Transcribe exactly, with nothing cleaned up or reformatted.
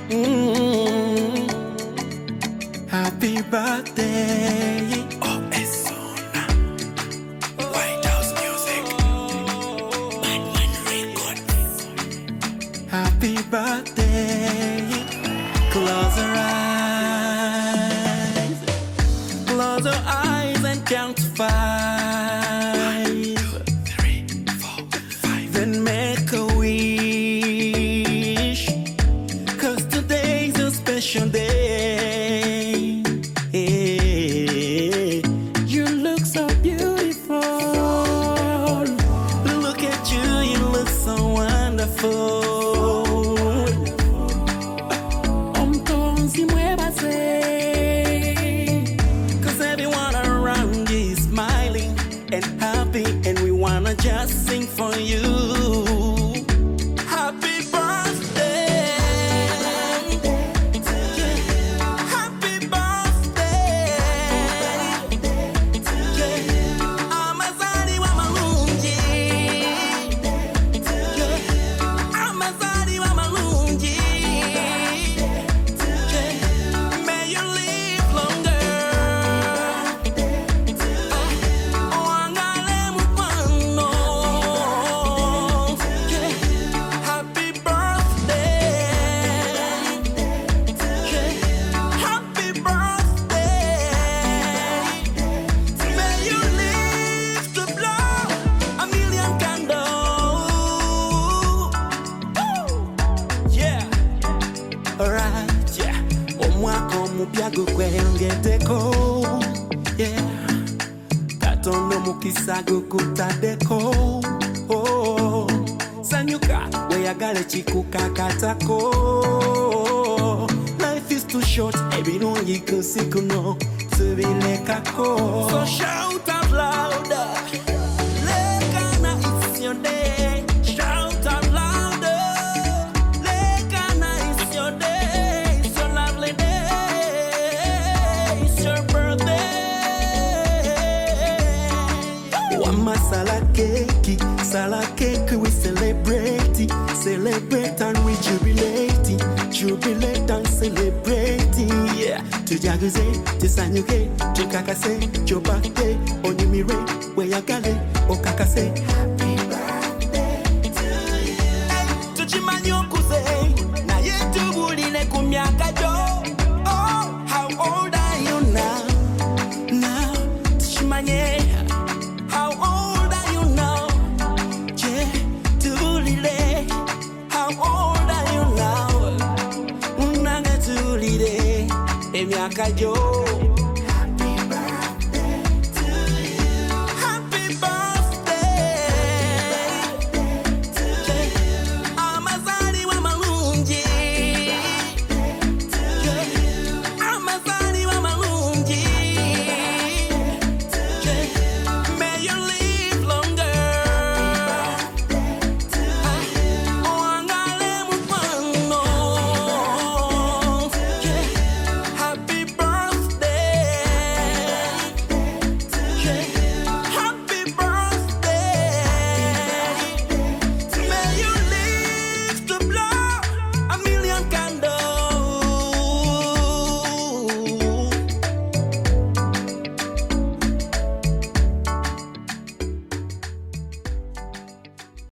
Mm. Happy birthday. Oh, Esona. White House Music. Batman Records. Happy birthday. Close your eyes. Close your eyes and count to five. One, two, three, four, five. Then make a wish. Cause today's a special day. Hey, you look so beautiful. Look at you, you look so wonderful. Cause everyone around you is smiling and happy, and we wanna just sing for you. Happy birthday to you. Happy birthday to you. Amazaliwa malungi to you. Amazaliwa malungi to you. May you live longer. Wangale mukwano. Happy birthday to you. Happy birthday. May you live to blow a million candles. Yeah. Alright, yeah. Omwaka omupya gukwengeteko. Yeah. Katonda mukisa gukutaddeko. Oh. Sanyuka weyagala ekikukakatako. Life is too short, ebirungi kunsi kuno tubirekako. So shout out louder. Lekana, it's your day. Shout out louder. Lekana, it's your day. It's your lovely day. It's your birthday. Wama sala keki, sala keki, we celebrate it. Celebrate and we jubilate it. Jubilate and celebrate it. Yeah. Tujaguze, tusanyuke, tukakase, chobate, onyumire, weyagale, okakase. Happy birthday to you. Tuchimanyi okuze, naye tubulire ku myaka gyo. Oh, how old are you now? Now, tuchimanye. How old are you now? Yeah, tubulire. How old are you now? Unanga tubulire, emyaka gyo.